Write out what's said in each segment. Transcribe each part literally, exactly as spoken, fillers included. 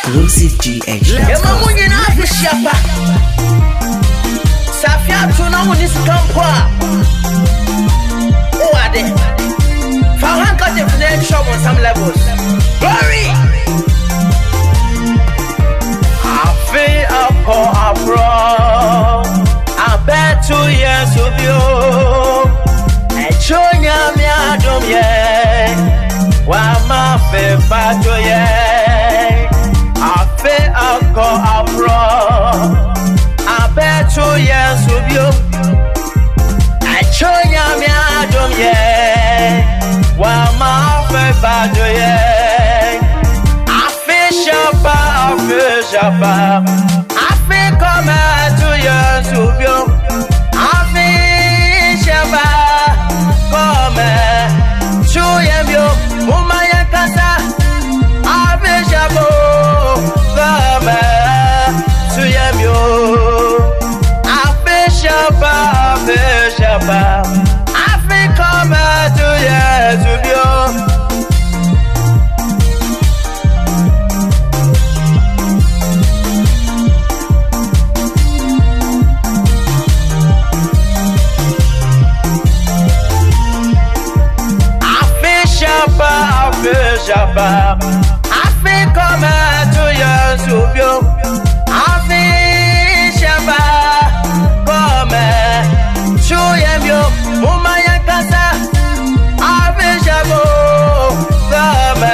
exclusive G H. Emamunyina afishiapa. Safia tuna munisikampa. Uade. Fahanka define trouble on some levels. Glory. I feel up for a bro. I bet two years of you. I show ya me adom ye. Wa ma fe bato ye. I feel up for a bro. I bet two years of you. I show ya me adom ye. Wa ma fe bato ye. I feel sharpa, I feel sharpa. I feel come two years of you. I feel sharpa, come two years you. Mama ya kasa. I feel sharpa, come two years you. I feel sharpa, I feel sharpa. I feel come two years of you. Jabba, I feel come to your subio. I feel Shabba, come to your Mumaya Casa. I feel Shabbo, come.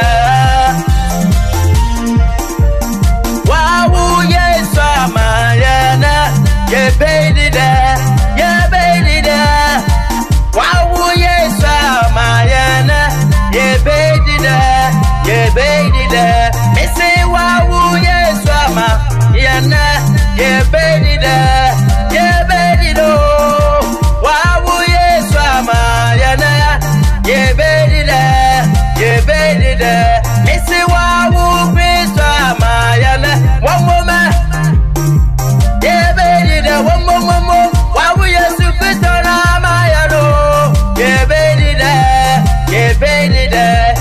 Wow, yes, Mayana, ye baby there, ye baby there. Wow, yes, Mayana, ye baby there. Yeah, baby, there. Me say, wow, yes, mama. Yeah, nah. Yeah, baby, there. Yeah, baby, do. Wow, yes, mama. Yeah, nah. Yeah, baby, there. Yeah, baby, there. Me say, wow, please, mama. Yeah, nah. One woman. Yeah, baby, there. One more, one more. Wow, yes, you fit on my yellow. Yeah, baby, there. Yeah, baby, there.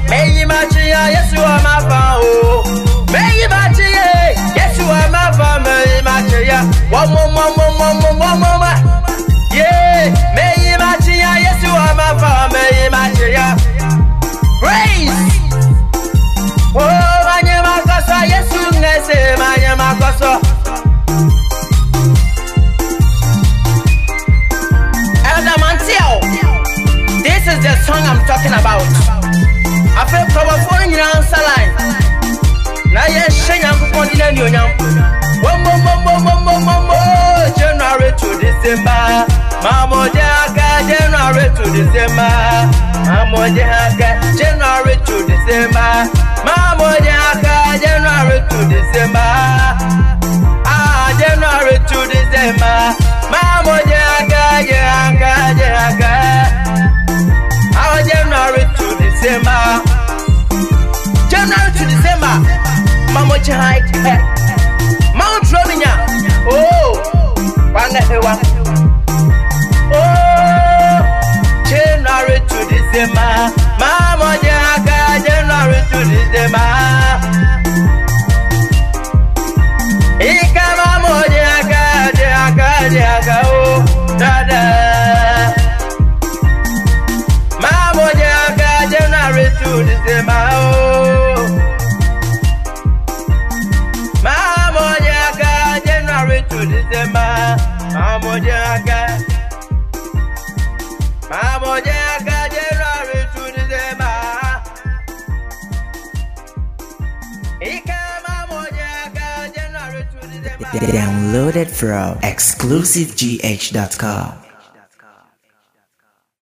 May Machia, yes, you are my phone. May Machia, yes, you are my family. Machia, one more, one more, one more, one more. Yeah, May Machia, yes, you are my family. Machia, praise. Oh, my name is Koso, yes, you say, my name is Koso. Elder Mantiel, this is the song I'm talking about. I feel powerful in your answer line. Now you're saying I'm going to do it. One more, one more, one more, one more. January to December. Mamo Jaka, January to December. Mamo Jaka, January to December. Mamo Jaka, January to December. Ah, January to December. Mamo Jaka, Jaka, Jaka. Ah, January to December. January to December. Mamo Jaka. Mount Rominya. Oh, Wanga Ewa. Oh, January to December. Mamo Jaka, January to December. Ika Mamo Jaka, Jaka, Jaka, oh, Dada. Mamo Jaka, January to December, oh. Mamo Jaka, January to December. Mamo Jaka. Mamo Jaka, January to December. Ika Mamo Jaka, January to December. Downloaded from exclusive g h dot com.